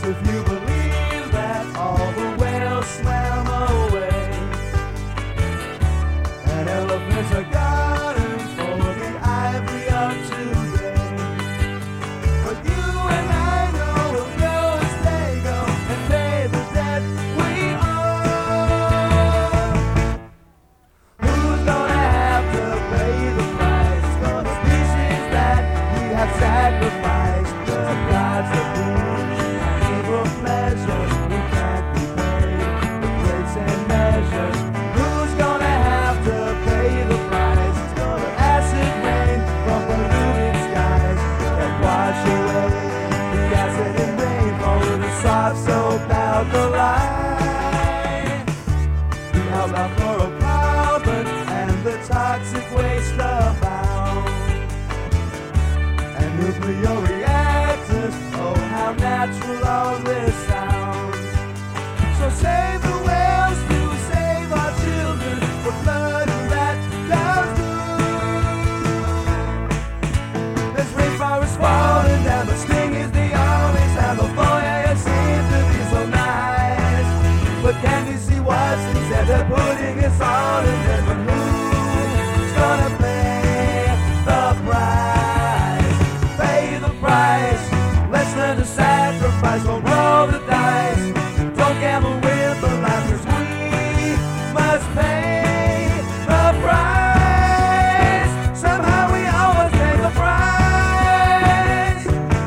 if you believe that all the whales swam away, and elephants are gardens for the ivory of today. But you and I know we'll go as they go and pay the debt we owe. Who's gonna have to pay the price for the species that we have sacrificed? The gods of bush and evil pleasures we can't be paid with weights and measures. Who's gonna have to pay the price? It's gonna acid rain from polluted skies that wash away the acid and rain for the soft soap out the line. The outlaw fluorocarbon and the toxic waste abound, and nuclear reactors, oh how natural all this sounds. So save the whales to save our children, the blood that does good. There's rainforests falling down, but sting is the only sound. The foyer seems to be so nice, but can you see what's instead? They're putting us all in there, but who's gonna pay the price? Pay the price. Let's learn to sacrifice, don't roll the dice. Don't gamble with the life, 'cause we must pay the price. Somehow we always pay the price.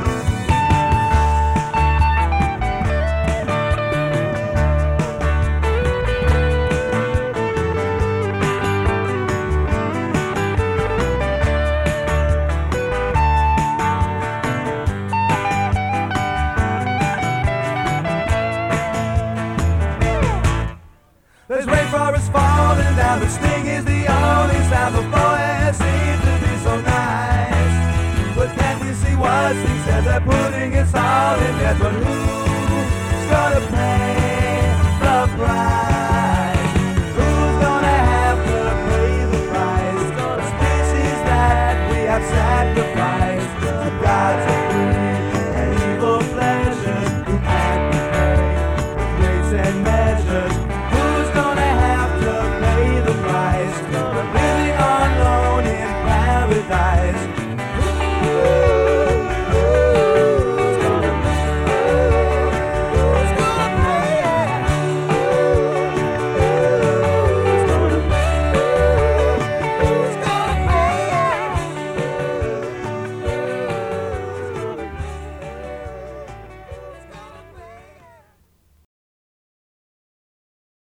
There's rainforests falling down, but sting is the only sound. The forest seems to be so nice, but can't we see what's instead? They're putting us all in debt, but who's gonna pay the price? Who's gonna have to pay the price for the species that we have sacrificed? The gods of greed and evil pleasures who can't be paid with weights and measures.